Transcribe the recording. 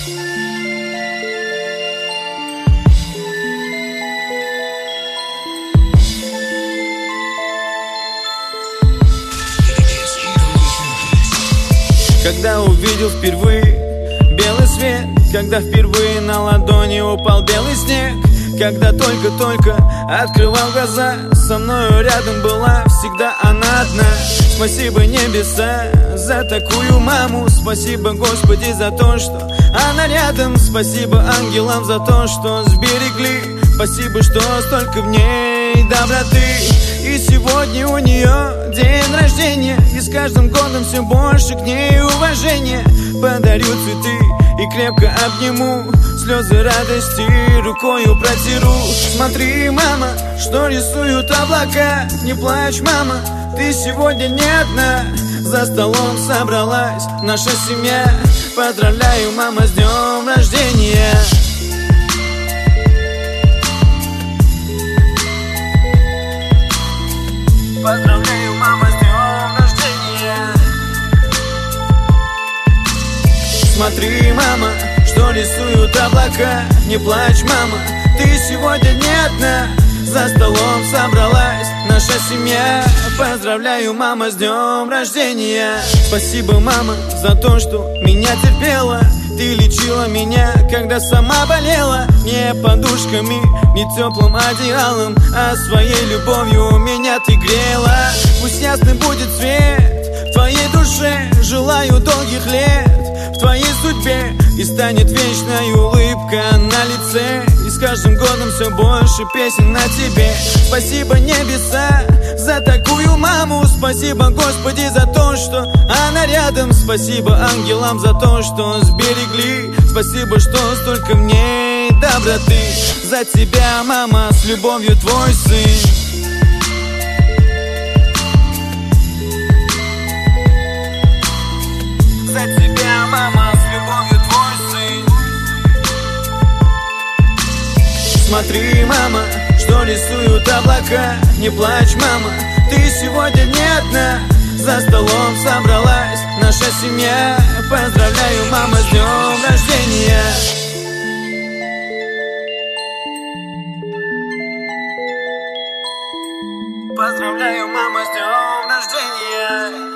Когда увидел впервые белый свет, когда впервые на ладони упал белый снег, когда только-только открывал глаза, со мною рядом была всегда она одна. Спасибо небеса за такую маму, спасибо, Господи, за то, что она рядом, спасибо ангелам за то, что сберегли, спасибо, что столько в ней доброты. И сегодня у нее день рождения, и с каждым годом все больше к ней уважения. Подарю цветы и крепко обниму, слезы радости рукою протиру. Смотри, мама, что рисуют облака, не плачь, мама, ты сегодня не одна. За столом собралась наша семья, поздравляю, мама, с днем рождения. Поздравляю, мама, с днем рождения. Смотри, мама, что рисуют облака, не плачь, мама, ты сегодня не одна. За столом собралась наша семья, поздравляю, мама, с днем рождения. Спасибо, мама, за то, что меня терпела. Ты лечила меня, когда сама болела. Не подушками, не теплым одеялом, а своей любовью меня ты грела. Пусть ясный будет свет в твоей душе, желаю долгих лет в твоей судьбе, и станет вечной улыбка на лице, и с каждым годом все больше песен на тебе. Спасибо небеса за такую маму, спасибо, Господи, за то, что она рядом, спасибо ангелам за то, что сберегли, спасибо, что столько в ней доброты. За тебя, мама, с любовью твой сын. За тебя, мама, с любовью твой сын. Смотри, мама, что рисуют облака, не плачь, мама, ты сегодня не одна. За столом собралась наша семья, поздравляю, мама, с днем рождения. Поздравляю, мама, с днем рождения.